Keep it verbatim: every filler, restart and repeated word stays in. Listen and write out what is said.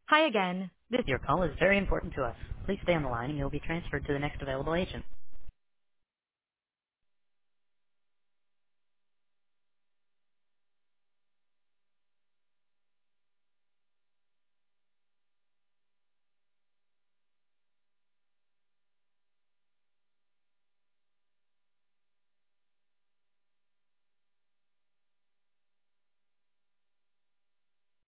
Hi again. This Your call is very important to us. Please stay on the line and you'll be transferred to the next available agent.